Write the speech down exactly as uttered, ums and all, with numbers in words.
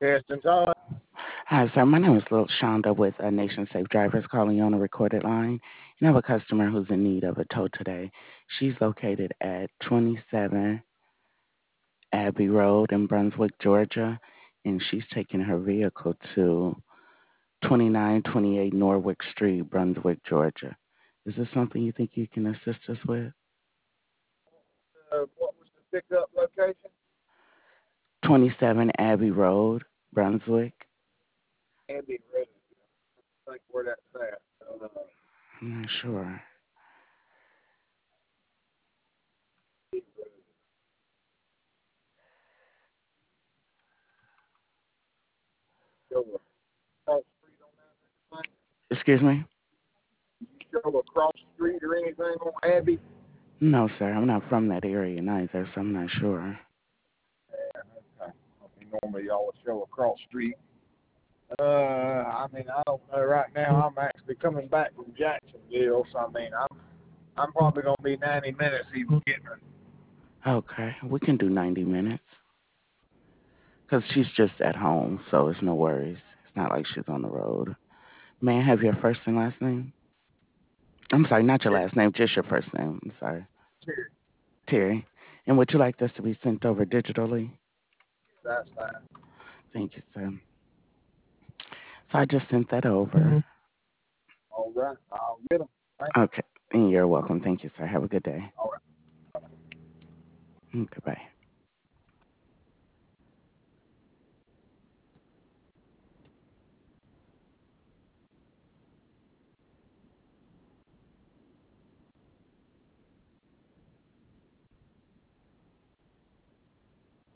Testing Todd. Hi, sir. My name is Lil Shonda with uh, Nation Safe Drivers calling you on a recorded line. You have a customer who's in need of a tow today. She's located at twenty-seven Abbey Road in Brunswick, Georgia, and she's taking her vehicle to twenty-nine twenty-eight Norwick Street, Brunswick, Georgia. Is this something you think you can assist us with? Uh, what was the pickup location? twenty-seven Abbey Road, Brunswick. Abbey Road. I think where that's at. Uh, I'm not sure. show a cross street on that thing. Excuse me? You show a cross street or anything on Abbey? No, sir. I'm not from that area neither, so I'm not sure. Okay. Normally y'all would show a cross street. Uh, I mean, I don't know. Right now, I'm actually coming back from Jacksonville, so I mean, I'm I'm probably gonna be ninety minutes even getting her. Okay, we can do ninety minutes. Because she's just at home, so it's no worries. It's not like she's on the road. May I have your first and last name? I'm sorry, not your last name, just your first name. I'm sorry. Sure, Terry. And would you like this to be sent over digitally? that's fine. Thank you, sir. So I just sent that over. All right, I'll get them. Thank Okay. And you're welcome. Thank you, sir. Have a good day. you. All right. Mm, goodbye.